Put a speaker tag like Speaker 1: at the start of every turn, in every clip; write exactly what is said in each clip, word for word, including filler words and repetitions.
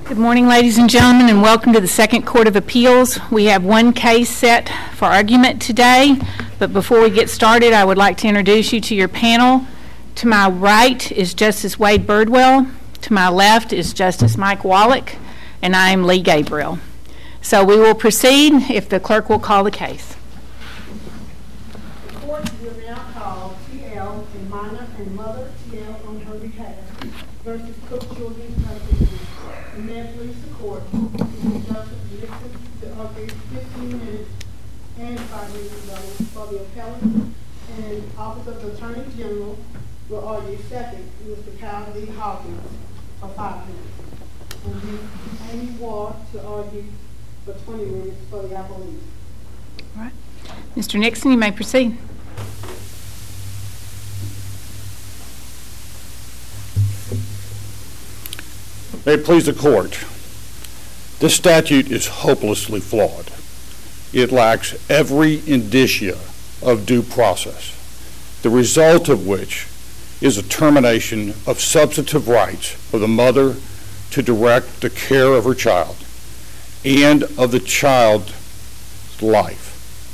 Speaker 1: Good morning, ladies and gentlemen, and welcome to the Second Court of Appeals. We have one case set for argument today, but before we get started, I would like to introduce you to your panel. To my right is Justice Wade Birdwell. To my left is Justice Mike Wallach, and I am Lee Gabriel. So we will proceed if the clerk will call the case.
Speaker 2: The court will now call T L, a minor and mother T L on her behalf, versus Cook Children's Company. And may it please the court, Mister Justice Nixon to argue fifteen minutes and five minutes for the appellant, and Office of the Attorney General will argue second, Mister Kyle D. Hawkins, for five minutes. And Miz Amy Ward to argue for twenty minutes for the appellant.
Speaker 1: All right. Mister Nixon, you may proceed.
Speaker 3: May it please the court, this statute is hopelessly flawed. It lacks every indicia of due process, the result of which is a termination of substantive rights of the mother to direct the care of her child and of the child's life.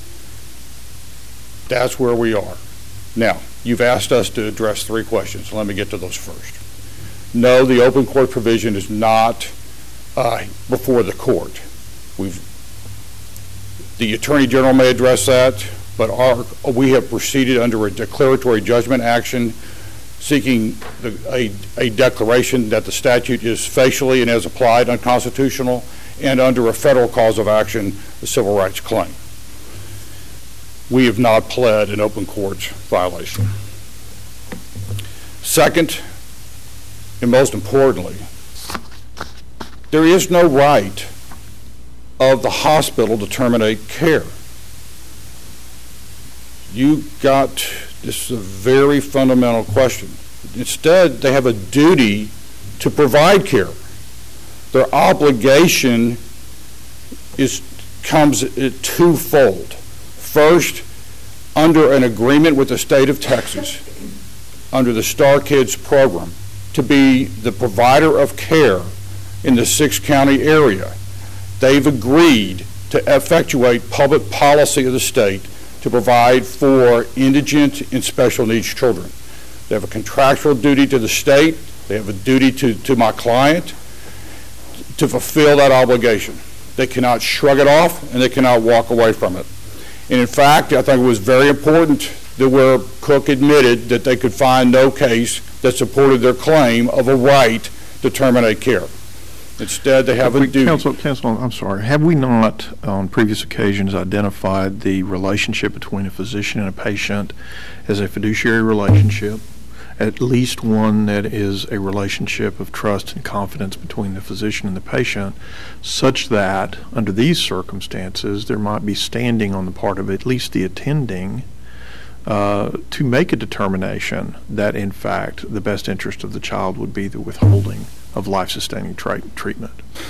Speaker 3: That's where we are. Now, you've asked us to address three questions. Let me get to those first. No, the open court provision is not uh, before the court. We've, the Attorney General may address that, but our, we have proceeded under a declaratory judgment action seeking the, a, a declaration that the statute is facially and as applied unconstitutional, and under a federal cause of action, the civil rights claim. We have not pled an open court violation. Second, and most importantly, there is no right of the hospital to terminate care. You got, this is a very fundamental question. Instead, they have a duty to provide care. Their obligation is comes twofold. First, under an agreement with the state of Texas, under the Star Kids program, to be the provider of care in the six-county area. They've agreed to effectuate public policy of the state to provide for indigent and special needs children. They have a contractual duty to the state. They have a duty to, to my client to fulfill that obligation. They cannot shrug it off, and they cannot walk away from it. And in fact, I think it was very important that where Cook admitted that they could find no case that supported their claim of a right to terminate care. Instead, they have, have a we, duty.
Speaker 4: Counsel, Counsel, I'm sorry. Have we not, on previous occasions, identified the relationship between a physician and a patient as a fiduciary relationship, at least one that is a relationship of trust and confidence between the physician and the patient, such that, under these circumstances, there might be standing on the part of at least the attending Uh, to make a determination that, in fact, the best interest of the child would be the withholding of life-sustaining tra- treatment?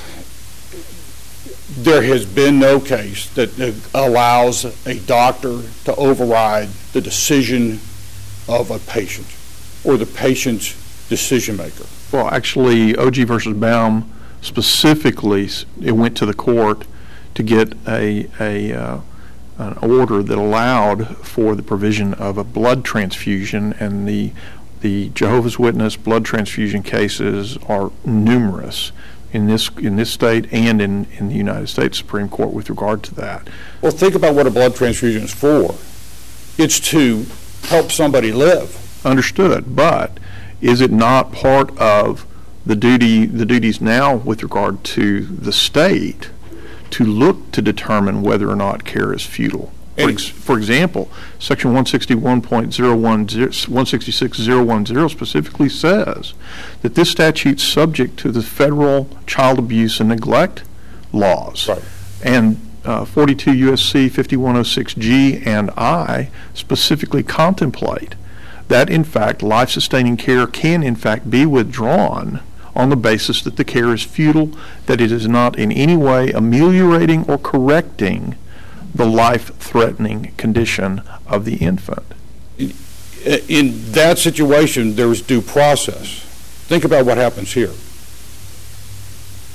Speaker 3: There has been no case that uh, allows a doctor to override the decision of a patient or the patient's decision maker.
Speaker 4: Well, actually, O G versus Baum specifically, it went to the court to get a a uh, an order that allowed for the provision of a blood transfusion, and the the Jehovah's Witness blood transfusion cases are numerous in this in this state and in, in the United States Supreme Court with regard to that.
Speaker 3: Well, think about what a blood transfusion is for. It's to help somebody live.
Speaker 4: Understood, but is it not part of the duty the duties now with regard to the state to look to determine whether or not care is futile? For, ex- for example, Section one sixty-one point zero one zero, one sixty-six point zero one zero specifically says that this statute is subject to the federal child abuse and neglect laws.
Speaker 3: Right.
Speaker 4: And uh, forty-two U S C fifty-one oh six G and I specifically contemplate that, in fact, life-sustaining care can, in fact, be withdrawn on the basis that the care is futile, that it is not in any way ameliorating or correcting the life-threatening condition of the infant.
Speaker 3: In that situation, there is due process. Think about what happens here.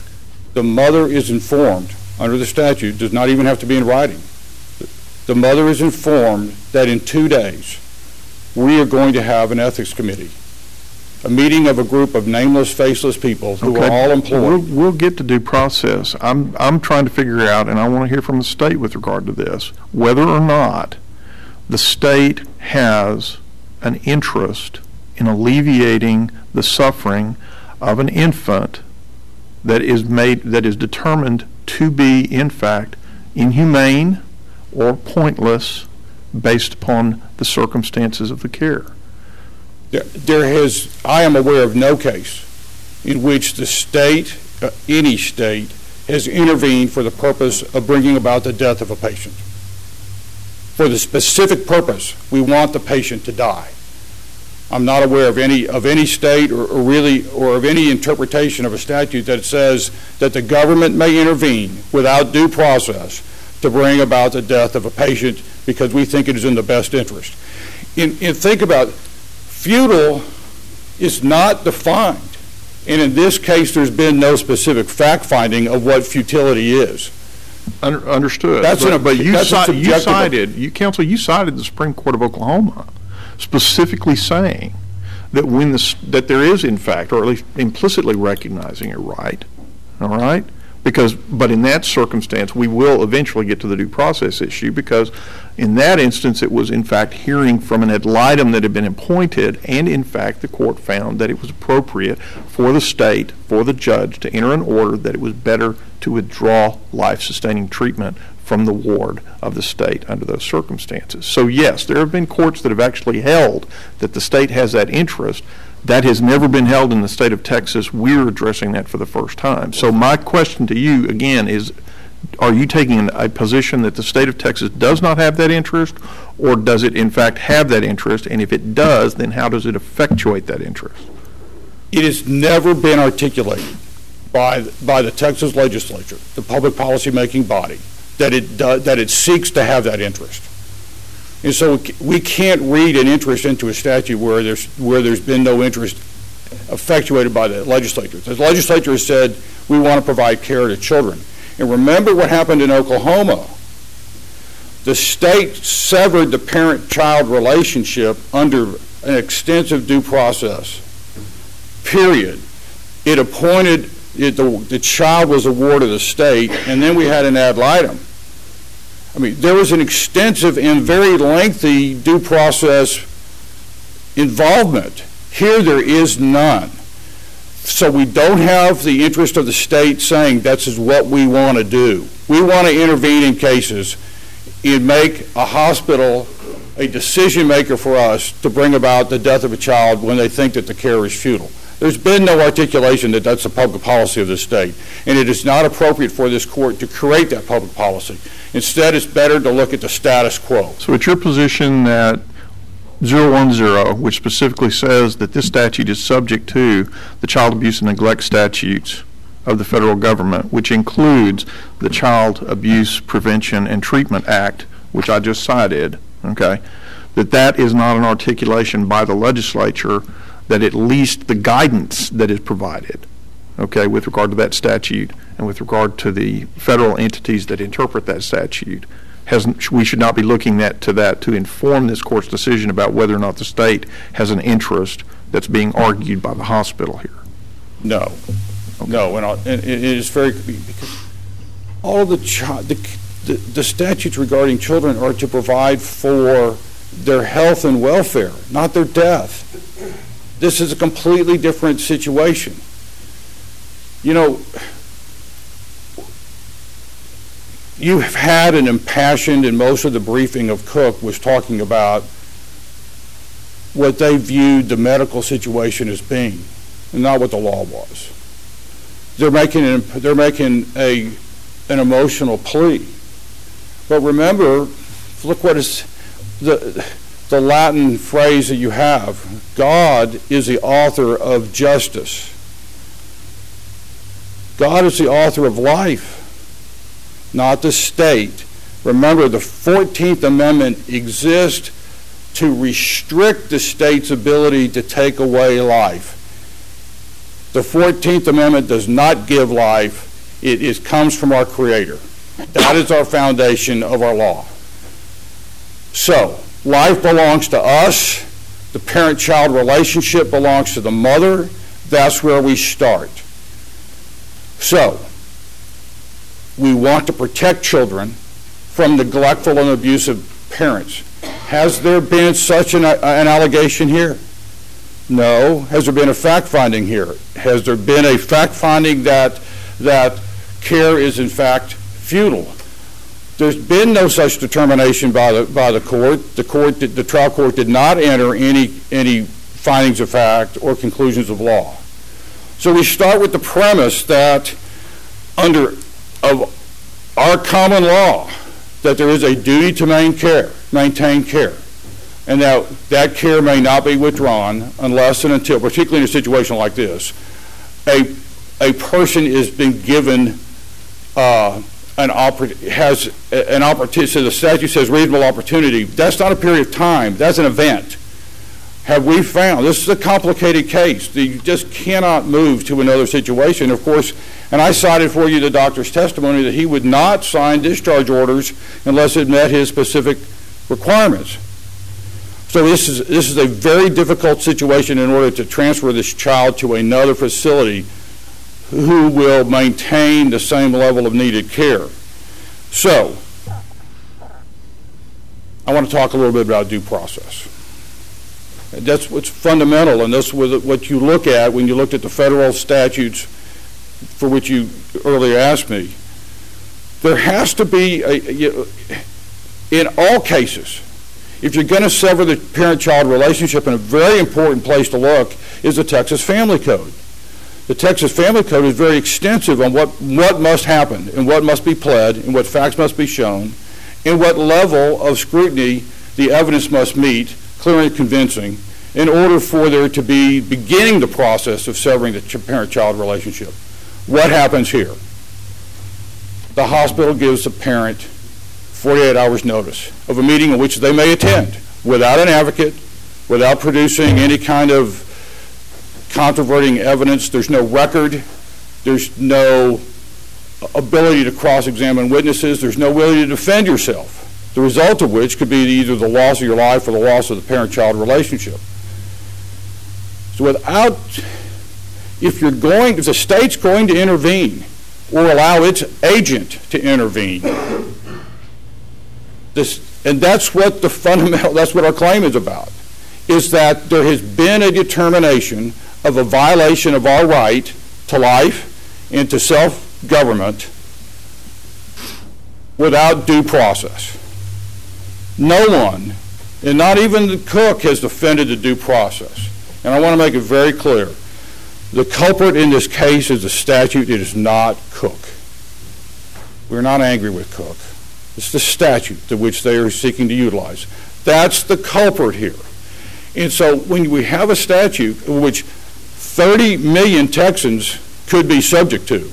Speaker 3: the mother is informed under the statute, does not even have to be in writing. The mother is informed that in two days we are going to have an ethics committee, a meeting of a group of nameless, faceless people who
Speaker 4: Okay.
Speaker 3: are all employed.
Speaker 4: We'll, we'll get to due process. I'm, I'm trying to figure out, and I want to hear from the state with regard to this, whether or not the state has an interest in alleviating the suffering of an infant that is made, that is determined to be, in fact, inhumane or pointless based upon the circumstances of the care.
Speaker 3: There, there has, I am aware of no case in which the state, uh, any state, has intervened for the purpose of bringing about the death of a patient. For the specific purpose, we want the patient to die. I'm not aware of any of any state or, or really or of any interpretation of a statute that says that the government may intervene without due process to bring about the death of a patient because we think it is in the best interest. In, in think about it, futile is not defined, and in this case, there's been no specific fact finding of what futility is.
Speaker 4: Under, understood.
Speaker 3: That's
Speaker 4: but,
Speaker 3: an,
Speaker 4: but you,
Speaker 3: that's
Speaker 4: ci-
Speaker 3: a
Speaker 4: you cited, you counsel, you cited the Supreme Court of Oklahoma, specifically saying that when the that there is in fact, or at least implicitly recognizing it, right, all right, because but in that circumstance we will eventually get to the due process issue because in that instance it was in fact hearing from an ad litem that had been appointed, and in fact the court found that it was appropriate for the state, for the judge to enter an order that it was better to withdraw life-sustaining treatment from the ward of the state under those circumstances. So yes, there have been courts that have actually held that the state has that interest. That has never been held in the state of Texas. We're addressing that for the first time. So my question to you again is, are you taking a position that the state of Texas does not have that interest, or does it in fact have that interest? And if it does, then how does it effectuate that interest?
Speaker 3: It has never been articulated by by the Texas legislature, the public policy making body, that it does, that it seeks to have that interest. And so we can't read an interest into a statute where there's where there's been no interest effectuated by the legislature. The legislature has said we want to provide care to children. And remember what happened in Oklahoma. The state severed the parent-child relationship under an extensive due process, period. It appointed, it, the, the child was a ward of the state, and then we had an ad litem. I mean, there was an extensive and very lengthy due process involvement. Here there is none. So we don't have the interest of the state saying this is what we want to do. We want to intervene in cases and make a hospital a decision maker for us to bring about the death of a child when they think that the care is futile. There's been no articulation that that's the public policy of the state, and it is not appropriate for this court to create that public policy. Instead, it's better to look at the status quo.
Speaker 4: So it's your position that zero one zero, which specifically says that this statute is subject to the child abuse and neglect statutes of the federal government, which includes the Child Abuse Prevention and Treatment Act, which I just cited, okay, that that is not an articulation by the legislature, that at least the guidance that is provided, okay, with regard to that statute and with regard to the federal entities that interpret that statute, has, we should not be looking at to that to inform this court's decision about whether or not the state has an interest that's being argued by the hospital here.
Speaker 3: No, okay. no, and, I'll, and it is very, because all of the, chi- the, the the statutes regarding children are to provide for their health and welfare, not their death. This is a completely different situation. You know, you have had an impassioned, and most of the briefing of Cook was talking about what they viewed the medical situation as being, and not what the law was. They're making an, they're making a an emotional plea. But remember, look what is the the Latin phrase that you have. God is the author of justice. God is the author of life, not the state. Remember, the fourteenth Amendment exists to restrict the state's ability to take away life. The fourteenth Amendment does not give life. It, it comes from our Creator. That is our foundation of our law. So, life belongs to us. The parent-child relationship belongs to the mother. That's where we start. So, we want to protect children from neglectful and abusive parents. Has there been such an, an allegation here? No. Has there been a fact-finding here? Has there been a fact-finding that that care is in fact futile? There's been no such determination by the by the court. The court, did, the trial court, did not enter any any findings of fact or conclusions of law. So we start with the premise that under of our common law, that there is a duty to maintain care, maintain care, and that that care may not be withdrawn unless and until, particularly in a situation like this, a a person is being given uh, an oppor- has an opportunity. So the statute says reasonable opportunity. That's not a period of time. That's an event. Have we found, this is a complicated case. You just cannot move to another situation. Of course, and I cited for you the doctor's testimony that he would not sign discharge orders unless it met his specific requirements. So this is this is a very difficult situation in order to transfer this child to another facility who will maintain the same level of needed care. So, I want to talk a little bit about due process. That's what's fundamental, and that's what you look at when you looked at the federal statutes for which you earlier asked me. There has to be, a, in all cases, if you're going to sever the parent-child relationship, and a very important place to look is the Texas Family Code. The Texas Family Code is very extensive on what, what must happen and what must be pled and what facts must be shown and what level of scrutiny the evidence must meet, clear and convincing, in order for there to be beginning the process of severing the parent-child relationship. What happens here? The hospital gives the parent forty-eight hours notice of a meeting in which they may attend without an advocate, without producing any kind of controverting evidence. There's no record. There's no ability to cross-examine witnesses. There's no ability to defend yourself, the result of which could be either the loss of your life or the loss of the parent-child relationship. So without, if you're going, if the state's going to intervene or allow its agent to intervene, this, and that's what the fundamental, that's what our claim is about, is that there has been a determination of a violation of our right to life and to self-government without due process. No one, and not even the Cook, has defended the due process. And I want to make it very clear. The culprit in this case is the statute. It is not Cook. We're not angry with Cook. It's the statute to which they are seeking to utilize. That's the culprit here. And so when we have a statute which thirty million Texans could be subject to,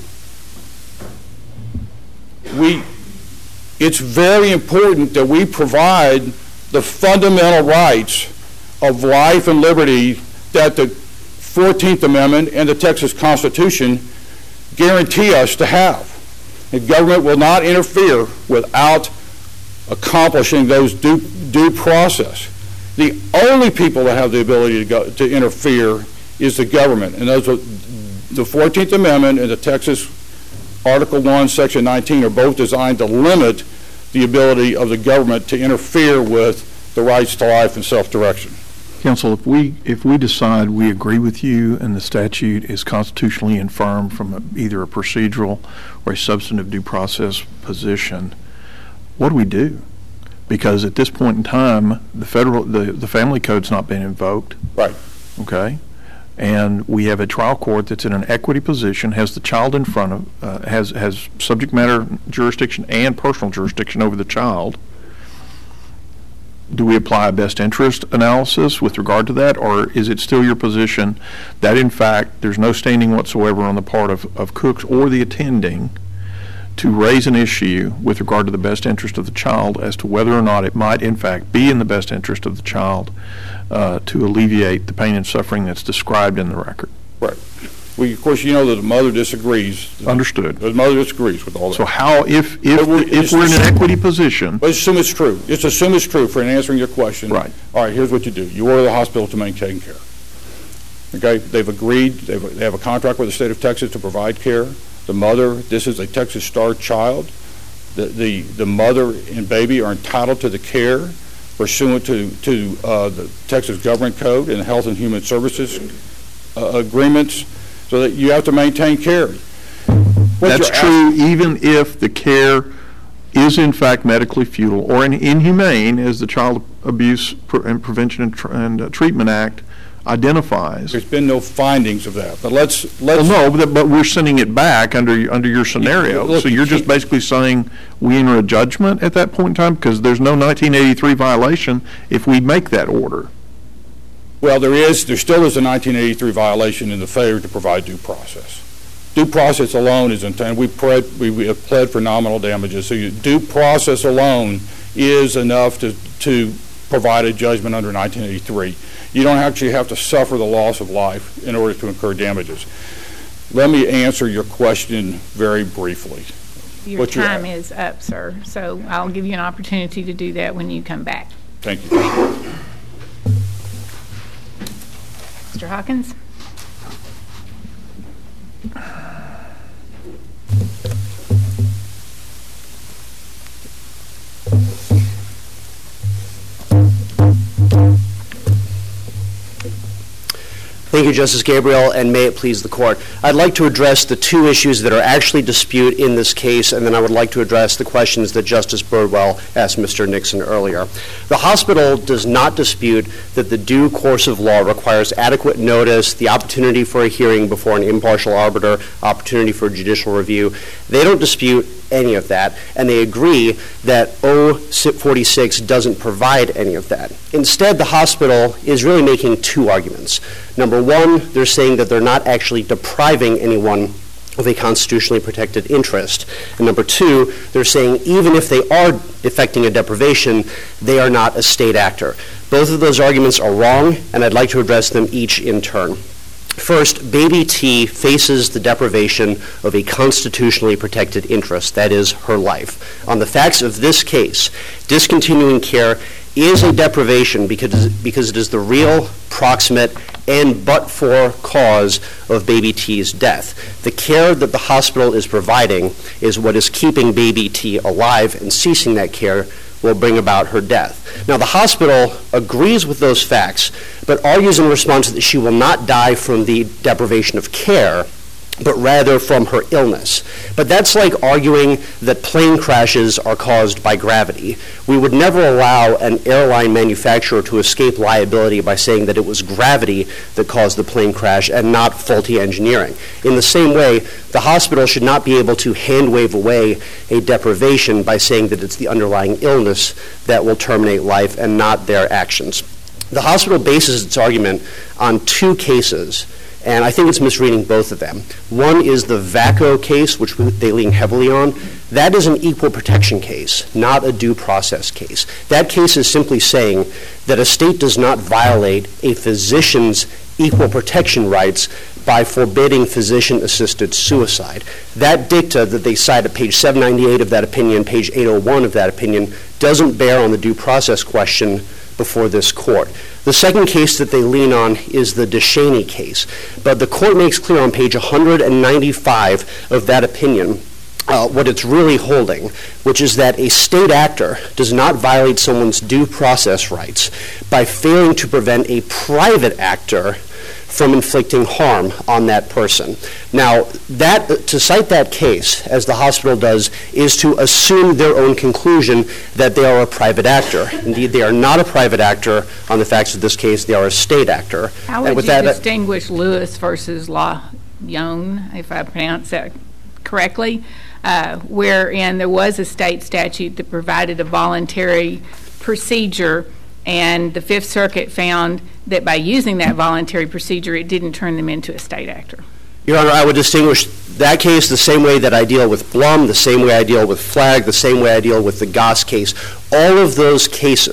Speaker 3: we, it's very important that we provide the fundamental rights of life and liberty that the fourteenth Amendment and the Texas Constitution guarantee us to have. The government will not interfere without accomplishing those due, due process. The only people that have the ability to, go, to interfere is the government, and those are, the fourteenth Amendment and the Texas Article one, Section nineteen are both designed to limit the ability of the government to interfere with the rights to life and self-direction.
Speaker 4: Counsel, if we if we decide we agree with you and the statute is constitutionally infirm from a, either a procedural or a substantive due process position, what do we do? Because at this point in time, the federal the, the family code's not been invoked.
Speaker 3: Right.
Speaker 4: Okay. And we have a trial court that's in an equity position, has the child in front of, uh, has has subject matter jurisdiction and personal jurisdiction over the child. Do we apply a best interest analysis with regard to that, or is it still your position that, in fact, there's no standing whatsoever on the part of, of Cooks or the attending to raise an issue with regard to the best interest of the child as to whether or not it might, in fact, be in the best interest of the child uh, to alleviate the pain and suffering that's described in the record?
Speaker 3: Right. We, of course, you know that the mother disagrees.
Speaker 4: Understood.
Speaker 3: The mother disagrees with all that.
Speaker 4: So how, if, if,
Speaker 3: But we're-
Speaker 4: if
Speaker 3: it's
Speaker 4: we're in an
Speaker 3: just-
Speaker 4: equity position,
Speaker 3: Let's assume it's true. Just assume it's true for answering your question.
Speaker 4: Right.
Speaker 3: All right, here's what you do. You order the hospital to maintain care. Okay? They've agreed, they've, they have a contract with the state of Texas to provide care. The mother, this is a Texas Star child. The, the, the mother and baby are entitled to the care pursuant to, to uh, the Texas Government Code and Health and Human Services uh, agreements, so that you have to maintain care. What
Speaker 4: that's
Speaker 3: you're
Speaker 4: true even if the care is in fact medically futile or in, inhumane, as the Child Abuse Pre- and Prevention and, Tr- and uh, Treatment Act identifies.
Speaker 3: There's been no findings of that, but let's, let's.
Speaker 4: Well, no, but, but we're sending it back under under your scenario.
Speaker 3: Look,
Speaker 4: so you're
Speaker 3: you
Speaker 4: just
Speaker 3: can't-
Speaker 4: basically saying we enter a judgment at that point in time because there's no nineteen eighty-three violation if we make that order.
Speaker 3: Well, there is, there still is a nineteen eighty-three violation in the failure to provide due process. Due process alone is intended, we pled, we, we have pled for nominal damages, so you, due process alone is enough to, to provide a judgment under nineteen eighty-three. You don't actually have to suffer the loss of life in order to incur damages. Let me answer your question very briefly.
Speaker 1: Your
Speaker 3: What's your-
Speaker 1: time is up, sir, so I'll give you an opportunity to do that when you come back.
Speaker 3: Thank you.
Speaker 1: Mister Hawkins?
Speaker 5: Thank you, Justice Gabriel, and may it please the Court. I'd like to address the two issues that are actually dispute in this case, and then I would like to address the questions that Justice Birdwell asked Mister Nixon earlier. The hospital does not dispute that the due course of law requires adequate notice, the opportunity for a hearing before an impartial arbiter, opportunity for judicial review. They don't dispute any of that, and they agree that O forty-six doesn't provide any of that. Instead, the hospital is really making two arguments. Number one, they're saying that they're not actually depriving anyone of a constitutionally protected interest. And number two, they're saying even if they are effecting a deprivation, they are not a state actor. Both of those arguments are wrong, and I'd like to address them each in turn. First, Baby T faces the deprivation of a constitutionally protected interest, that is, her life. On the facts of this case, discontinuing care is a deprivation because, because it is the real, proximate, and but-for cause of Baby T's death. The care that the hospital is providing is what is keeping Baby T alive, and ceasing that care will bring about her death. Now, the hospital agrees with those facts, but argues in response that she will not die from the deprivation of care, but rather from her illness. But that's like arguing that plane crashes are caused by gravity. We would never allow an airline manufacturer to escape liability by saying that it was gravity that caused the plane crash and not faulty engineering. In the same way, the hospital should not be able to hand-wave away a deprivation by saying that it's the underlying illness that will terminate life and not their actions. The hospital bases its argument on two cases, and I think it's misreading both of them. One is the VACO case, which they lean heavily on. That is an equal protection case, not a due process case. That case is simply saying that a state does not violate a physician's equal protection rights by forbidding physician-assisted suicide. That dicta that they cite at page seven ninety-eight of that opinion, page eight oh one of that opinion, doesn't bear on the due process question before this court. The second case that they lean on is the DeShaney case, but the court makes clear on page one ninety-five of that opinion uh, what it's really holding, which is that a state actor does not violate someone's due process rights by failing to prevent a private actor from inflicting harm on that person. Now, that to cite that case, as the hospital does, is to assume their own conclusion that they are a private actor. Indeed, they are not a private actor on the facts of this case. They are a state actor.
Speaker 1: How
Speaker 5: And
Speaker 1: would
Speaker 5: with
Speaker 1: you
Speaker 5: that, uh,
Speaker 1: distinguish Lewis versus La Young, if I pronounce that correctly, uh, wherein there was a state statute that provided a voluntary procedure, and the Fifth Circuit found that by using that voluntary procedure, it didn't turn them into a state actor?
Speaker 5: Your Honor, I would distinguish that case the same way that I deal with Blum, the same way I deal with Flagg, the same way I deal with the Goss case. All of those cases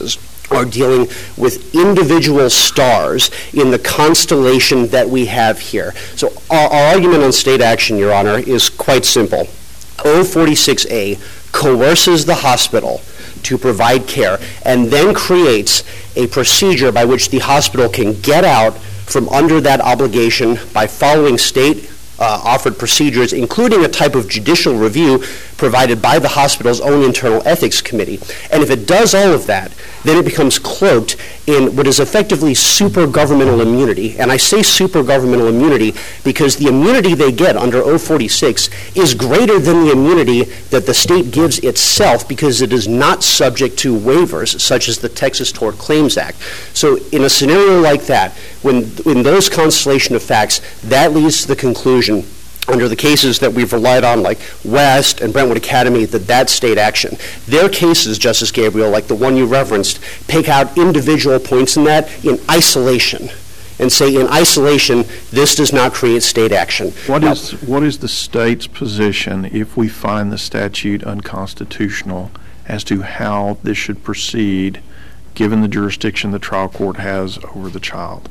Speaker 5: are dealing with individual stars in the constellation that we have here. So our, our argument on state action, Your Honor, is quite simple. O forty-six A coerces the hospital to provide care and then creates a procedure by which the hospital can get out from under that obligation by following state Uh, offered procedures, including a type of judicial review provided by the hospital's own internal ethics committee. And if it does all of that, then it becomes cloaked in what is effectively super-governmental immunity. And I say super-governmental immunity because the immunity they get under O forty-six is greater than the immunity that the state gives itself because it is not subject to waivers such as the Texas Tort Claims Act. So in a scenario like that, when in those constellation of facts, that leads to the conclusion under the cases that we've relied on, like West and Brentwood Academy, that that's state action. Their cases, Justice Gabriel, like the one you referenced, pick out individual points in that in isolation and say in isolation, this does not create state action.
Speaker 4: What
Speaker 5: now,
Speaker 4: is what is the state's position if we find the statute unconstitutional as to how this should proceed given the jurisdiction the trial court has over the child?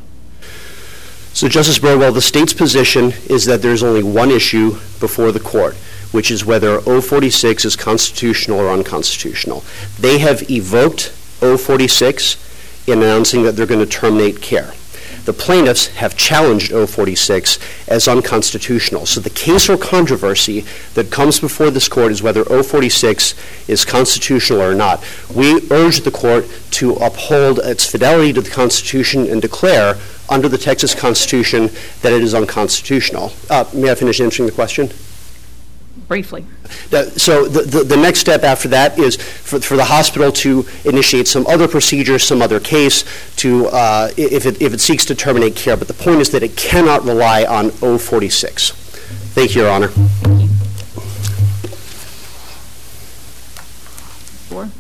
Speaker 5: So, Justice Birdwell, the state's position is that there's only one issue before the court, which is whether O forty-six is constitutional or unconstitutional. They have evoked O forty-six in announcing that they're going to terminate care. The plaintiffs have challenged O forty-six as unconstitutional. So the case or controversy that comes before this court is whether O forty-six is constitutional or not. We urge the court to uphold its fidelity to the Constitution and declare under the Texas Constitution that it is unconstitutional. Uh, may I finish answering the question?
Speaker 1: Briefly.
Speaker 5: Uh, so the, the, the next step after that is for, for the hospital to initiate some other procedure, some other case, to uh, if, it, if it seeks to terminate care. But the point is that it cannot rely on O forty-six. Thank you, Your Honor.
Speaker 1: Thank you. Four.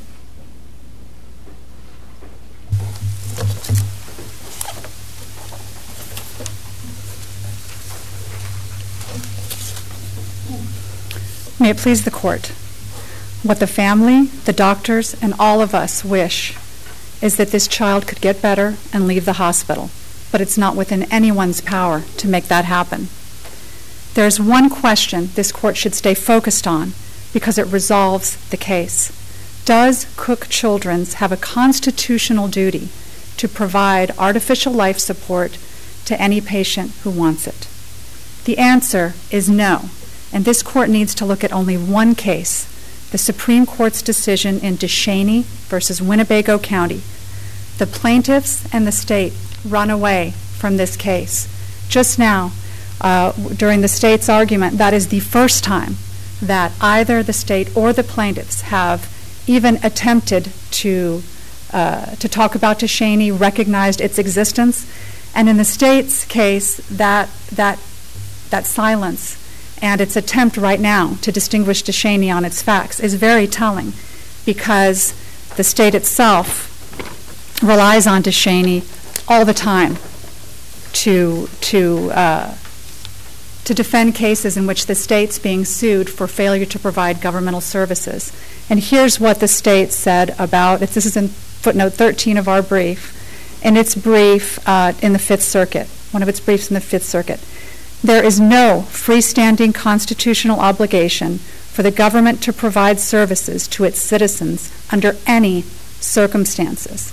Speaker 6: May it please the court. What the family, the doctors, and all of us wish is that this child could get better and leave the hospital, but it's not within anyone's power to make that happen. There's one question this court should stay focused on because it resolves the case. Does Cook Children's have a constitutional duty to provide artificial life support to any patient who wants it? The answer is no. And this court needs to look at only one case, the Supreme Court's decision in DeShaney versus Winnebago County. The plaintiffs and the state run away from this case. Just now, uh, during the state's argument, that is the first time that either the state or the plaintiffs have even attempted to, uh, to talk about DeShaney, recognized its existence. And in the state's case, that, that, that silence and its attempt right now to distinguish DeShaney on its facts is very telling because the state itself relies on DeShaney all the time to, to, uh, to defend cases in which the state's being sued for failure to provide governmental services. And here's what the state said about it. This is in footnote thirteen of our brief. In its brief uh, in the Fifth Circuit, one of its briefs in the Fifth Circuit. There is no freestanding constitutional obligation for the government to provide services to its citizens under any circumstances.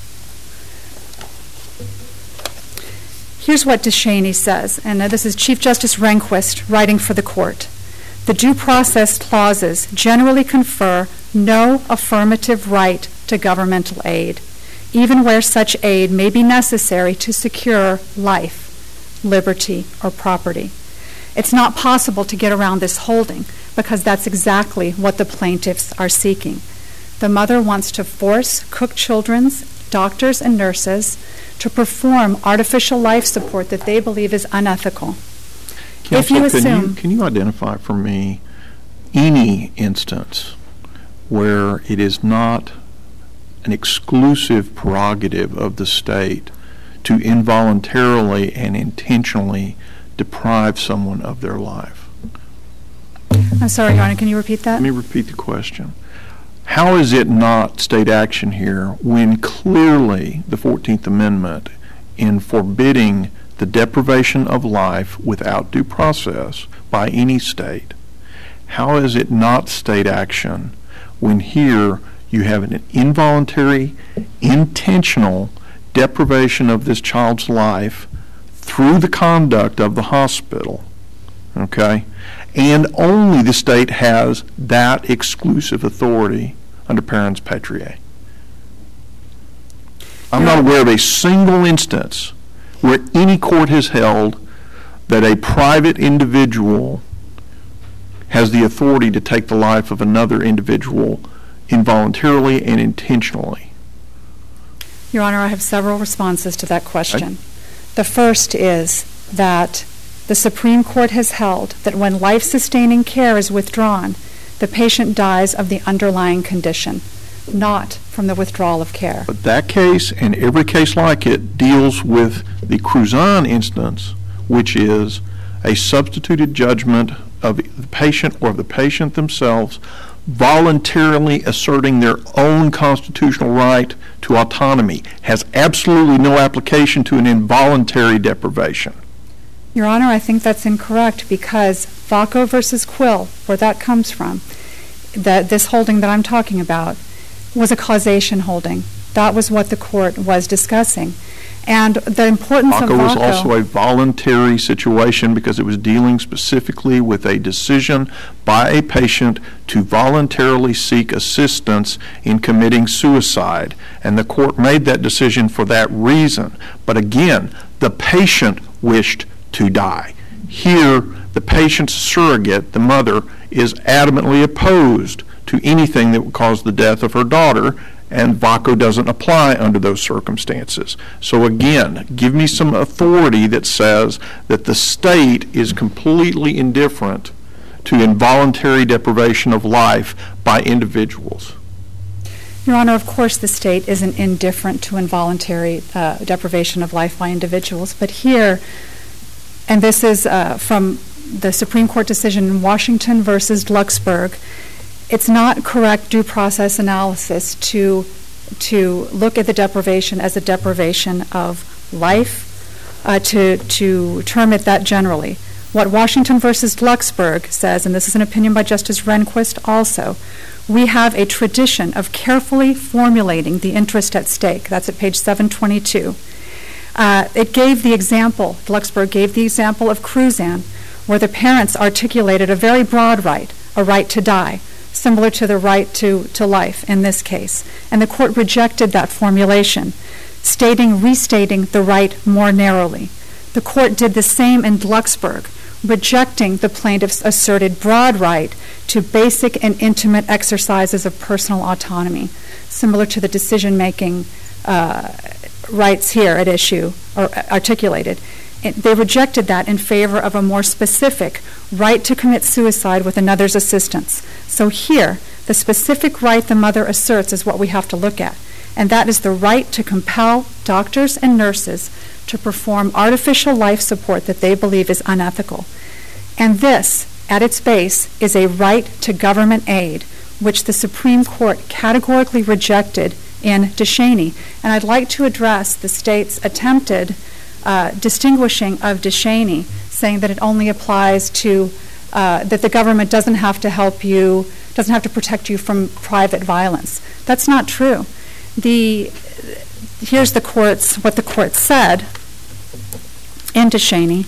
Speaker 6: Here's what DeShaney says, and uh, this is Chief Justice Rehnquist writing for the court. The due process clauses generally confer no affirmative right to governmental aid, even where such aid may be necessary to secure life, liberty, or property. It's not possible to get around this holding because that's exactly what the plaintiffs are seeking. The mother wants to force Cook Children's doctors and nurses to perform artificial life support that they believe is unethical.
Speaker 4: Counsel,
Speaker 6: if you assume,
Speaker 4: can you, can you identify for me any instance where it is not an exclusive prerogative of the state to involuntarily and intentionally deprive someone of their life?
Speaker 6: I'm sorry, Your Honor, can you repeat that?
Speaker 4: Let me repeat the question. how is it not state action here when clearly the fourteenth Amendment, in forbidding the deprivation of life without due process by any state, how is it not state action when here you have an involuntary, intentional deprivation of this child's life through the conduct of the hospital, okay? And only the state has that exclusive authority under parens patriae. I'm not aware of a single instance where any court has held that a private individual has the authority to take the life of another individual involuntarily and intentionally.
Speaker 6: Your Honor, I have several responses to that question. The first is that the Supreme Court has held that when life-sustaining care is withdrawn, the patient dies of the underlying condition, not from the withdrawal of care.
Speaker 4: But that case and every case like it deals with the Cruzan instance, which is a substituted judgment of the patient or of the patient themselves voluntarily asserting their own constitutional right to autonomy, has absolutely no application to an involuntary deprivation.
Speaker 6: Your Honor, I think that's incorrect because Vaco versus Quill, where that comes from, that this holding that I'm talking about, was a causation holding. That was what the court was discussing. And the importance
Speaker 4: Vaco
Speaker 6: of Vaco
Speaker 4: was also a voluntary situation because it was dealing specifically with a decision by a patient to voluntarily seek assistance in committing suicide. And the court made that decision for that reason. But again, the patient wished to die. Here, the patient's surrogate, the mother, is adamantly opposed to anything that would cause the death of her daughter, and Vaco doesn't apply under those circumstances. So again, give me some authority that says that the state is completely indifferent to involuntary deprivation of life by individuals.
Speaker 6: Your Honor, of course the state isn't indifferent to involuntary uh, deprivation of life by individuals, but here, and this is uh, from the Supreme Court decision in Washington versus Luxburg, it's not correct due process analysis to to look at the deprivation as a deprivation of life, uh, to to term it that generally. What Washington versus Luxburg says, and this is an opinion by Justice Rehnquist also, we have a tradition of carefully formulating the interest at stake. That's at page seven twenty-two. Uh, it gave the example, Luxburg gave the example of Cruzan, where the parents articulated a very broad right, a right to die, similar to the right to, to life in this case. And the court rejected that formulation, stating, restating the right more narrowly. The court did the same in Luxburg, rejecting the plaintiff's asserted broad right to basic and intimate exercises of personal autonomy, similar to the decision-making uh, rights here at issue, or articulated. It, they rejected that in favor of a more specific right to commit suicide with another's assistance. So here, the specific right the mother asserts is what we have to look at, and that is the right to compel doctors and nurses to perform artificial life support that they believe is unethical. And this, at its base, is a right to government aid, which the Supreme Court categorically rejected in DeShaney. And I'd like to address the state's attempted uh, distinguishing of DeShaney, saying that it only applies to, uh, that the government doesn't have to help you, doesn't have to protect you from private violence. That's not true. The, here's the court's, what the court said in DeShaney.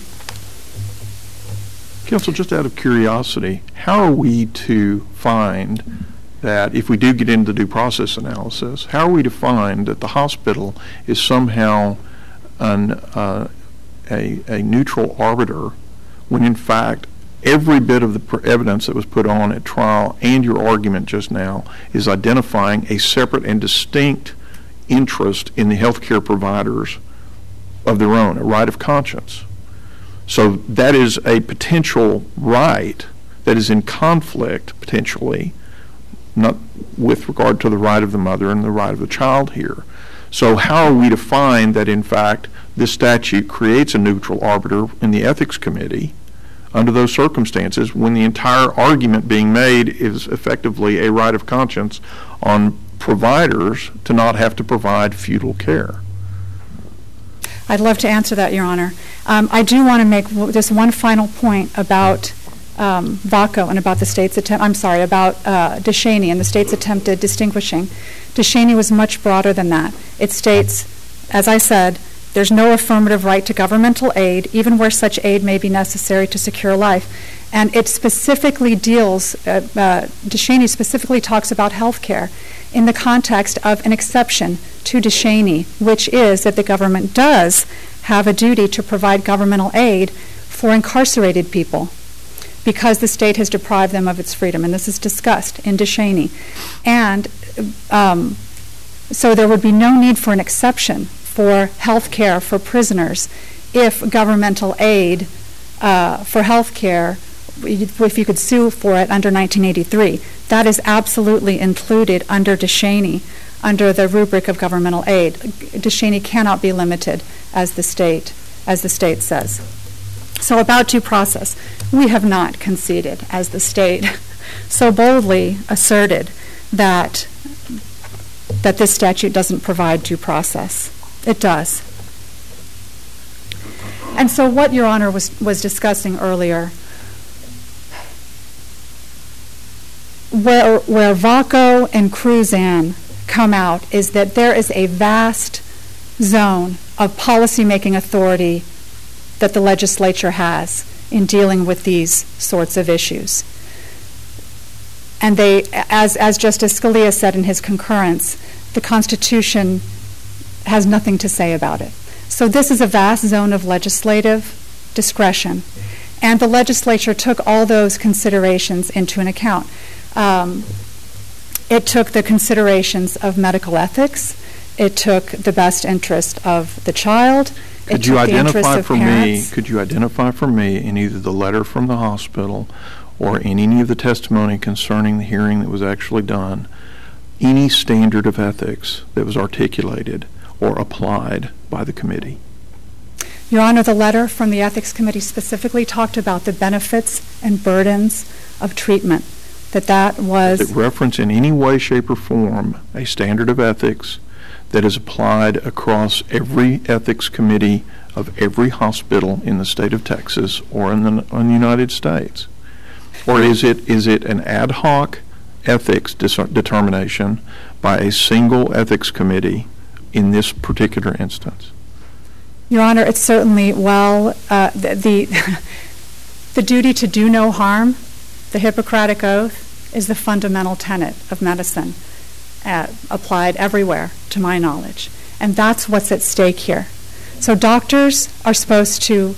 Speaker 4: Counsel, just out of curiosity, how are we to find that if we do get into the due process analysis, how are we to find that the hospital is somehow an, uh, a, a neutral arbiter when in fact every bit of the pr- evidence that was put on at trial and your argument just now is identifying a separate and distinct interest in the healthcare providers of their own, a right of conscience? So that is a potential right that is in conflict, potentially, not with regard to the right of the mother and the right of the child here. So how are we to find that, in fact, this statute creates a neutral arbiter in the ethics committee under those circumstances when the entire argument being made is effectively a right of conscience on providers to not have to provide fetal care?
Speaker 6: I'd love to answer that, Your Honor. Um, I do want to make w- just one final point about um, VACO and about the state's attempt, I'm sorry, about uh, DeShaney and the state's attempt at distinguishing. DeShaney was much broader than that. It states, as I said, there's no affirmative right to governmental aid, even where such aid may be necessary to secure life. And it specifically deals, uh, uh, DeShaney specifically talks about health care in the context of an exception to DeShaney, which is that the government does have a duty to provide governmental aid for incarcerated people because the state has deprived them of its freedom. And this is discussed in DeShaney. And um, so there would be no need for an exception for health care for prisoners if governmental aid uh, for health care, if you could sue for it under nineteen eighty-three. That is absolutely included under DeShaney, under the rubric of governmental aid. DeShaney cannot be limited as the state, as the state says. So about due process, we have not conceded, as the state so boldly asserted, that that this statute doesn't provide due process. It does. And so what Your Honor was, was discussing earlier, where, where VACO and Cruzan come out, is that there is a vast zone of policymaking authority that the legislature has in dealing with these sorts of issues. And they, as, as Justice Scalia said in his concurrence, the Constitution has nothing to say about it. So this is a vast zone of legislative discretion. And the legislature took all those considerations into an account. Um, it took the considerations of medical ethics. It took the best interest of the child.
Speaker 4: Could
Speaker 6: it
Speaker 4: you
Speaker 6: took the interests
Speaker 4: identify
Speaker 6: of
Speaker 4: for
Speaker 6: parents.
Speaker 4: me, could you identify for me in either the letter from the hospital or in any of the testimony concerning the hearing that was actually done, any standard of ethics that was articulated or applied by the committee?
Speaker 6: Your Honor, the letter from the Ethics Committee specifically talked about the benefits and burdens of treatment, that that was...
Speaker 4: Does it reference in any way, shape, or form a standard of ethics that is applied across every ethics committee of every hospital in the state of Texas or in the, in the United States? Or is it is it an ad hoc ethics dis- determination by a single ethics committee in this particular instance?
Speaker 6: Your Honor, it's certainly, well, uh, the, the, the duty to do no harm, the Hippocratic Oath, is the fundamental tenet of medicine, uh, applied everywhere, to my knowledge. And that's what's at stake here. So doctors are supposed to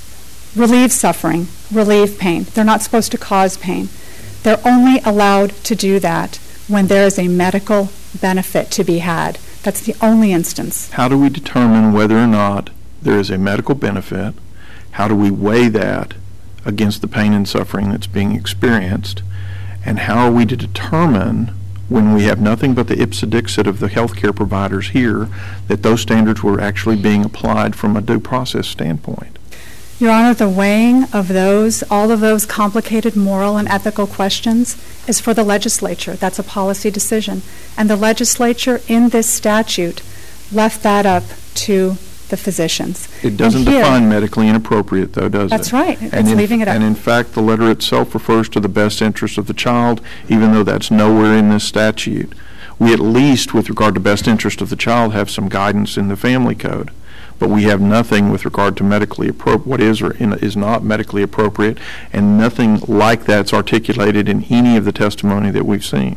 Speaker 6: relieve suffering, relieve pain. They're not supposed to cause pain. They're only allowed to do that when there is a medical benefit to be had. That's the only instance.
Speaker 4: How do we determine whether or not there is a medical benefit? How do we weigh that against the pain and suffering that's being experienced? And how are we to determine, when we have nothing but the ipsedixit of the healthcare providers here, that those standards were actually being applied from a due process standpoint?
Speaker 6: Your Honor, the weighing of those, all of those complicated moral and ethical questions is for the legislature. That's a policy decision. And the legislature in this statute left that up to the physicians.
Speaker 4: It doesn't
Speaker 6: here,
Speaker 4: define medically inappropriate, though, does
Speaker 6: that's
Speaker 4: it?
Speaker 6: That's right. It's
Speaker 4: and in,
Speaker 6: leaving it up.
Speaker 4: And in fact, the letter itself refers to the best interest of the child, even though that's nowhere in this statute. We at least, with regard to best interest of the child, have some guidance in the family code. But we have nothing with regard to medically appropriate, what is or in, is not medically appropriate, and nothing like that's articulated in any of the testimony that we've seen.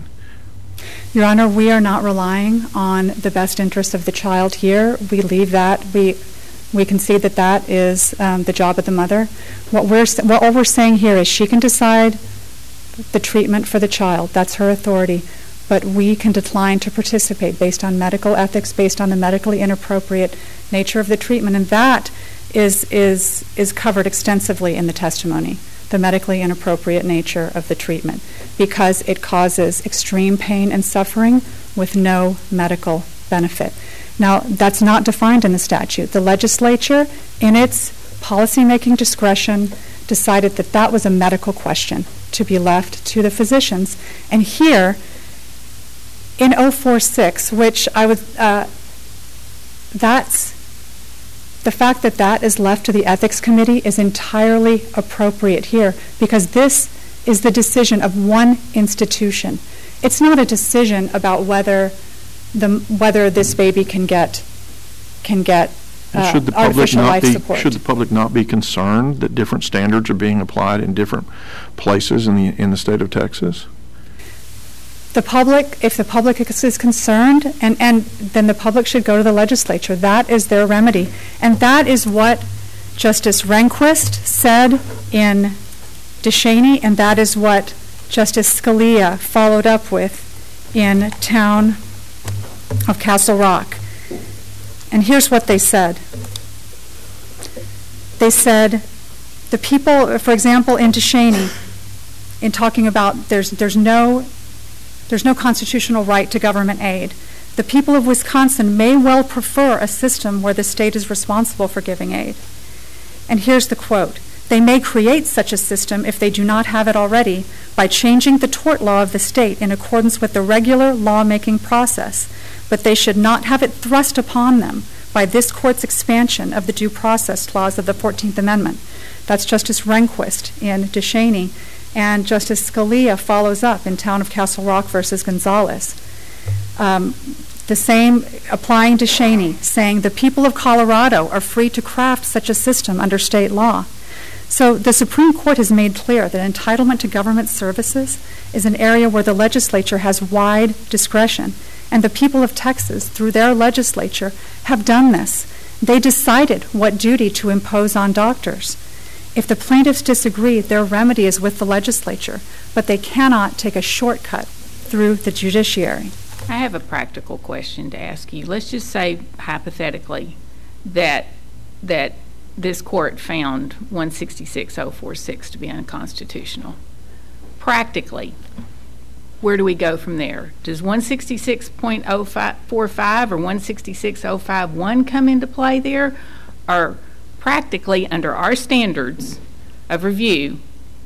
Speaker 6: Your Honor, we are not relying on the best interest of the child here. We leave that. We we concede that that is um, the job of the mother. What we're what all we're saying here is she can decide the treatment for the child. That's her authority. But we can decline to participate based on medical ethics, based on the medically inappropriate nature of the treatment, and that is is is covered extensively in the testimony, the medically inappropriate nature of the treatment, because it causes extreme pain and suffering with no medical benefit. Now, that's not defined in the statute. The legislature, in its policymaking discretion, decided that that was a medical question to be left to the physicians. And here, in oh four six, which I would, uh, that's, the fact that that is left to the Ethics Committee is entirely appropriate here, because this is the decision of one institution. It's not a decision about whether the whether this baby can get can get uh,
Speaker 4: should the public
Speaker 6: artificial
Speaker 4: not
Speaker 6: life
Speaker 4: be,
Speaker 6: support.
Speaker 4: Should the public not be concerned that different standards are being applied in different places in the in the state of Texas?
Speaker 6: The public, if the public is concerned, and, and then the public should go to the legislature. That is their remedy. And that is what Justice Rehnquist said in DeShaney, and that is what Justice Scalia followed up with in Town of Castle Rock. And here's what they said. They said, the people, for example, in DeShaney, in talking about there's there's no There's no constitutional right to government aid. The people of Wisconsin may well prefer a system where the state is responsible for giving aid. And here's the quote. They may create such a system, if they do not have it already, by changing the tort law of the state in accordance with the regular lawmaking process, but they should not have it thrust upon them by this court's expansion of the Due Process Clause of the fourteenth Amendment. That's Justice Rehnquist in DeShaney. And Justice Scalia follows up in Town of Castle Rock versus Gonzalez. Um, the same applying to DeShaney, saying the people of Colorado are free to craft such a system under state law. So the Supreme Court has made clear that entitlement to government services is an area where the legislature has wide discretion. And the people of Texas, through their legislature, have done this. They decided what duty to impose on doctors. If the plaintiffs disagree, their remedy is with the legislature, but they cannot take a shortcut through the judiciary.
Speaker 1: I have a practical question to ask you. Let's just say, hypothetically, that that this court found one sixty-six oh forty-six to be unconstitutional. Practically, where do we go from there? Does one sixty-six point oh forty-five or one sixty-six oh fifty-one come into play there? Or practically, under our standards of review,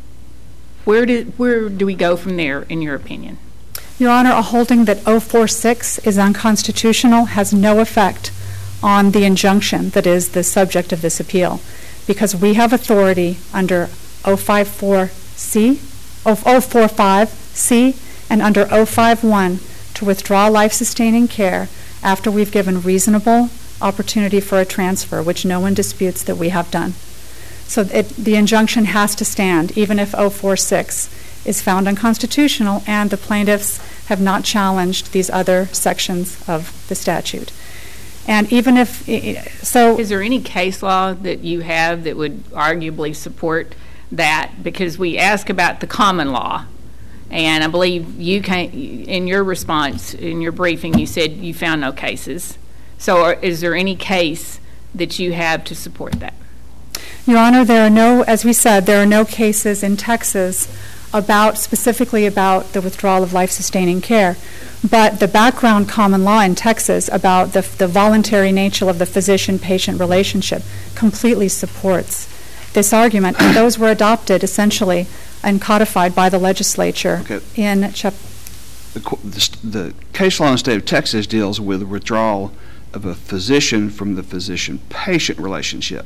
Speaker 1: where do, where do we go from there, in your opinion?
Speaker 6: Your Honor, a holding that oh forty-six is unconstitutional has no effect on the injunction that is the subject of this appeal, because we have authority under oh fifty-four C, oh forty-five C, and so oh fifty-one to withdraw life-sustaining care after we've given reasonable opportunity for a transfer, which no one disputes that we have done. So it, the injunction has to stand, even if oh forty-six is found unconstitutional and the plaintiffs have not challenged these other sections of the statute. And even if, so...
Speaker 1: Is there any case law that you have that would arguably support that? Because we ask about the common law, and I believe you can, in your response, in your briefing, you said you found no cases. So are, is there any case that you have to support that?
Speaker 6: Your Honor, there are no, as we said, there are no cases in Texas about, specifically about the withdrawal of life-sustaining care. But the background common law in Texas about the, the voluntary nature of the physician-patient relationship completely supports this argument. And those were adopted, essentially, and codified by the legislature
Speaker 7: okay.
Speaker 6: in Chap-
Speaker 7: the, the, the case law in the state of Texas deals with withdrawal of a physician from the physician-patient relationship.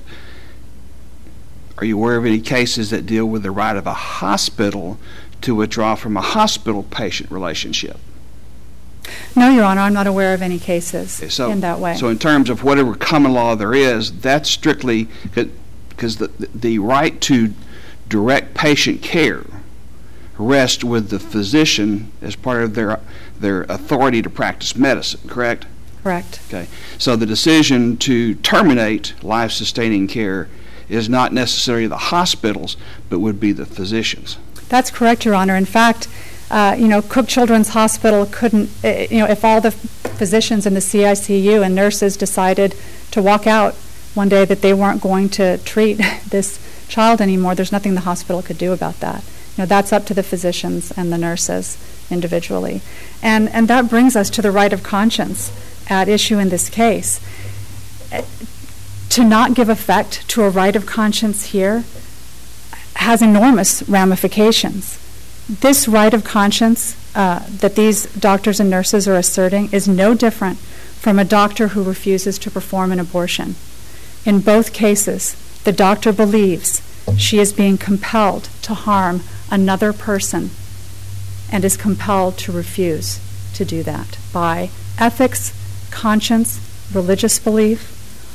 Speaker 7: Are you aware of any cases that deal with the right of a hospital to withdraw from a hospital-patient relationship?
Speaker 6: No, Your Honor, I'm not aware of any cases
Speaker 7: okay, so,
Speaker 6: in that way.
Speaker 7: So in terms of whatever common law there is, that's strictly because the, the right to direct patient care rests with the physician as part of their their authority to practice medicine, correct?
Speaker 6: Correct.
Speaker 7: Okay. So the decision to terminate life-sustaining care is not necessarily the hospitals, but would be the physicians.
Speaker 6: That's correct, Your Honor. In fact, uh, you know, Cook Children's Hospital couldn't, uh, you know, if all the physicians in the C I C U and nurses decided to walk out one day that they weren't going to treat this child anymore, there's nothing the hospital could do about that. You know, that's up to the physicians and the nurses individually. And, and that brings us to the right of conscience at issue in this case. Uh, to not give effect to a right of conscience here, has enormous ramifications. This right of conscience uh, that these doctors and nurses are asserting is no different from a doctor who refuses to perform an abortion. In both cases, the doctor believes she is being compelled to harm another person and is compelled to refuse to do that by ethics, conscience, religious belief,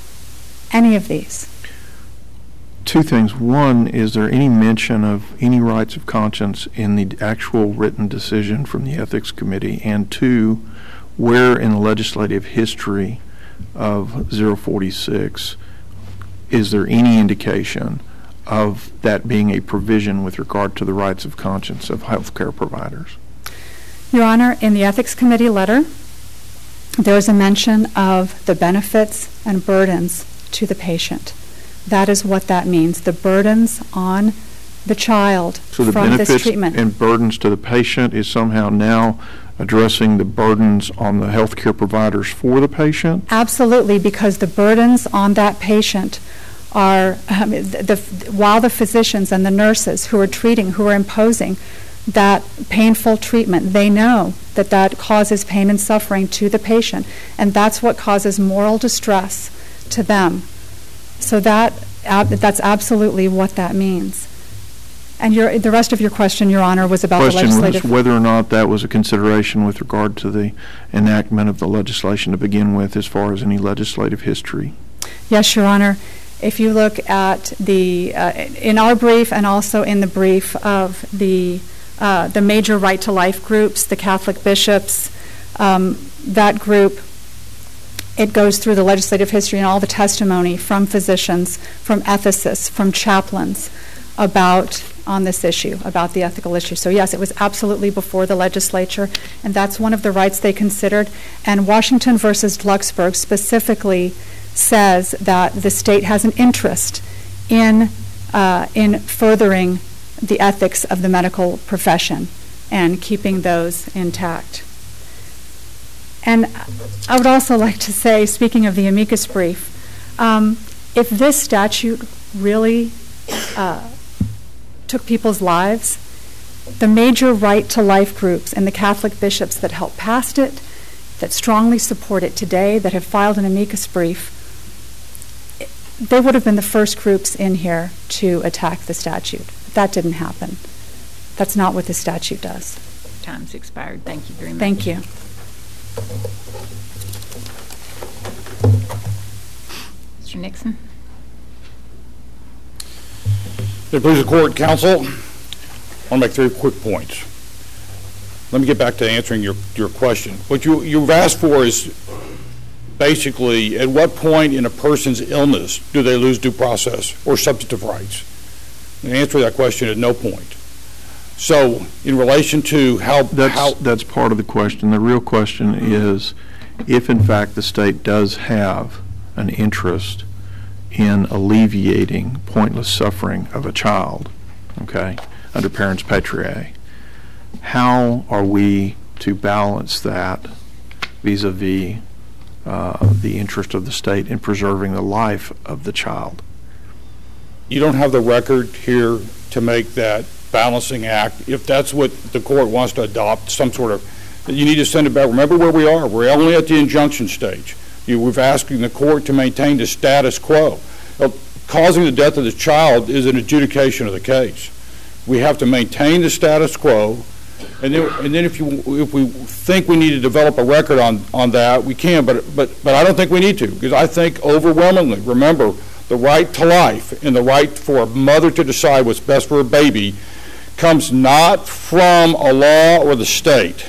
Speaker 6: any of these.
Speaker 4: Two things. One, is there any mention of any rights of conscience in the actual written decision from the Ethics Committee? And two, where in the legislative history of zero forty-six is there any indication of that being a provision with regard to the rights of conscience of healthcare providers?
Speaker 6: Your Honor, in the Ethics Committee letter, there is a mention of the benefits and burdens to the patient. That is what that means, the burdens on the child
Speaker 4: so the
Speaker 6: from this
Speaker 4: benefits
Speaker 6: treatment.
Speaker 4: And burdens to the patient is somehow now addressing the burdens on the healthcare providers for the patient?
Speaker 6: Absolutely, because the burdens on that patient are, um, the, the, while the physicians and the nurses who are treating, who are imposing that painful treatment, they know that that causes pain and suffering to the patient, and that's what causes moral distress to them. So that ab- that's absolutely what that means. And your, the rest of your question, Your Honor, was about
Speaker 4: question
Speaker 6: the legislative...
Speaker 4: was whether or not that was a consideration with regard to the enactment of the legislation to begin with, as far as any legislative history.
Speaker 6: Yes, Your Honor. If you look at the, uh, in our brief and also in the brief of the, uh, the major right to life groups, the Catholic bishops, um, that group, it goes through the legislative history and all the testimony from physicians, from ethicists, from chaplains about on this issue, about the ethical issue. So yes, it was absolutely before the legislature, and that's one of the rights they considered. And Washington versus Luxburg specifically says that the state has an interest in uh, in furthering the ethics of the medical profession and keeping those intact. And I would also like to say, speaking of the amicus brief, um, if this statute really uh, took people's lives, the major right to life groups and the Catholic bishops that helped pass it, that strongly support it today, that have filed an amicus brief, they would have been the first groups in here to attack the statute. That didn't happen. That's not what the statute does.
Speaker 1: Time's expired. Thank you very much.
Speaker 6: Thank you.
Speaker 1: Mister Nixon.
Speaker 3: May it please the court, counsel, I want to make three quick points. Let me get back to answering your, your question. What you, you've asked for is basically at what point in a person's illness do they lose due process or substantive rights? And the answer to that question is no point. So in relation to how...
Speaker 4: That's,
Speaker 3: how
Speaker 4: that's part of the question. The real question is if in fact the state does have an interest in alleviating pointless suffering of a child, okay, under parens patriae, how are we to balance that vis-a-vis uh, the interest of the state in preserving the life of the child?
Speaker 3: You don't have the record here to make that balancing act. If that's what the court wants to adopt, some sort of, you need to send it back. Remember where we are. We're only at the injunction stage. You, we're asking the court to maintain the status quo. Well, causing the death of the child is an adjudication of the case. We have to maintain the status quo, and then, and then if you if we think we need to develop a record on on that, we can. But but but I don't think we need to, because I think overwhelmingly, remember, the right to life and the right for a mother to decide what's best for her baby comes not from a law or the state.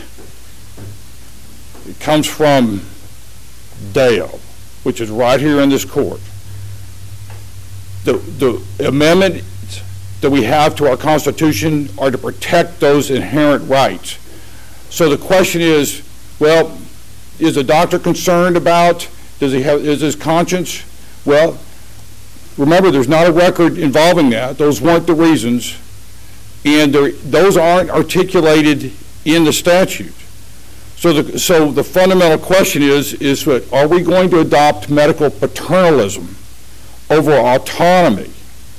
Speaker 3: It comes from Deo, which is right here in this court. The, the amendment that we have to our Constitution are to protect those inherent rights. So the question is, well, is the doctor concerned about, does he have, is his conscience? Well, remember, there's not a record involving that. Those weren't the reasons, and those aren't articulated in the statute. So the, so the fundamental question is, is what, are we going to adopt medical paternalism over autonomy?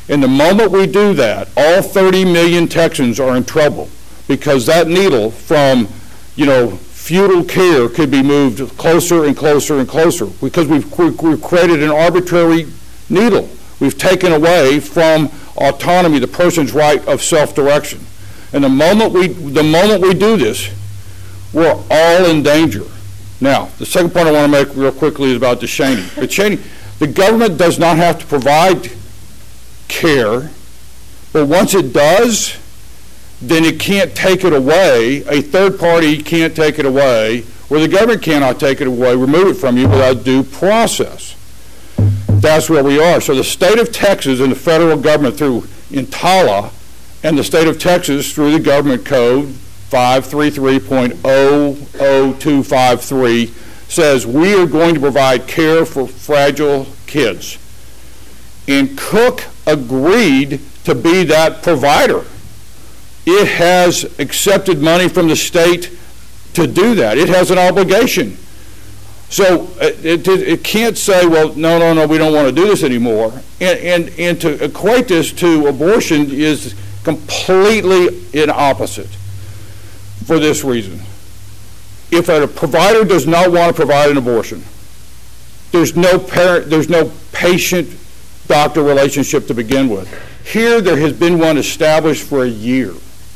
Speaker 3: And the moment we do that, all thirty million Texans are in trouble, because that needle from, you know, feudal care could be moved closer and closer and closer, because we've, we've created an arbitrary needle. We've taken away from autonomy the person's right of self-direction. And the moment we, the moment we do this, we're all in danger. Now, the second point I want to make real quickly is about DeShaney. DeShaney, the government does not have to provide care, but once it does, then it can't take it away. A third party can't take it away, or the government cannot take it away, remove it from you without due process. That's where we are. So the state of Texas and the federal government through INTALA, and the state of Texas through the government code five thirty-three point zero zero two five three says we are going to provide care for fragile kids. And Cook agreed to be that provider. It has accepted money from the state to do that. It has an obligation. So it, it, it can't say, well, no, no, no, we don't want to do this anymore. And, and, and to equate this to abortion is completely in opposite for this reason. If a provider does not want to provide an abortion, there's no parent, there's no patient-doctor relationship to begin with. Here, there has been one established for a year.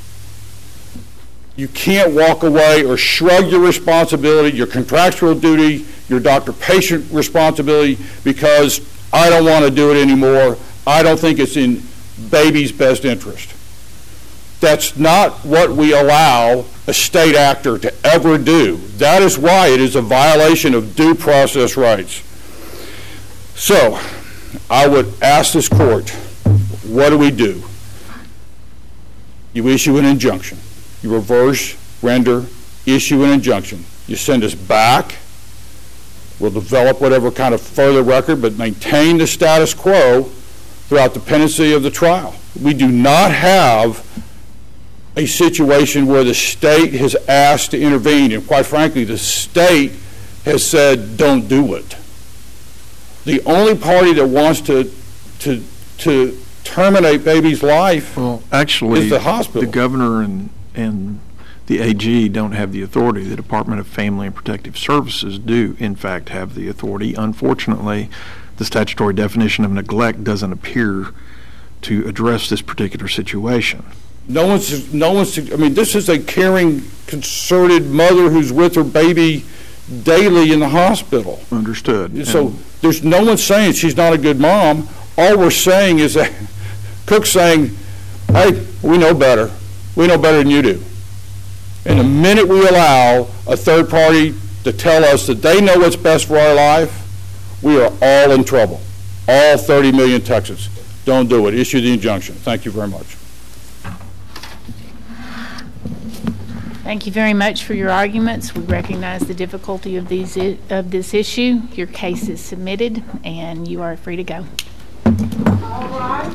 Speaker 3: You can't walk away or shrug your responsibility, your contractual duty, your doctor-patient responsibility, because I don't want to do it anymore. I don't think it's in baby's best interest. That's not what we allow a state actor to ever do. That is why it is a violation of due process rights. So, I would ask this court, what do we do? You issue an injunction. You reverse, render, issue an injunction. You send us back. We'll develop whatever kind of further record, but maintain the status quo throughout the pendency of the trial. We do not have a situation where the state has asked to intervene, and quite frankly, the state has said, don't do it. The only party that wants to, to, to terminate baby's life
Speaker 4: well, actually,
Speaker 3: is the hospital.
Speaker 4: The governor and and the A G don't have the authority. The Department of Family and Protective Services do, in fact, have the authority. Unfortunately, the statutory definition of neglect doesn't appear to address this particular situation.
Speaker 3: No one's, no one's, I mean, this is a caring, concerted mother who's with her baby daily in the hospital.
Speaker 4: Understood.
Speaker 3: So
Speaker 4: and
Speaker 3: there's no one saying she's not a good mom. All we're saying is that Cook's saying, hey, we know better. We know better than you do. And the minute we allow a third party to tell us that they know what's best for our life, we are all in trouble. All thirty million Texans. Don't do it. Issue the injunction. Thank you very much.
Speaker 1: Thank you very much for your arguments. We recognize the difficulty of these of this issue. Your case is submitted, and you are free to go.
Speaker 2: All right.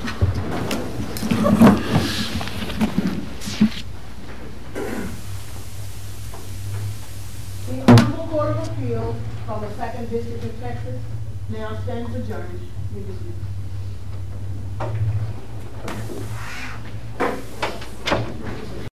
Speaker 2: The Honorable Court of Appeals for the Second District of Texas now stands adjourned. You dismiss.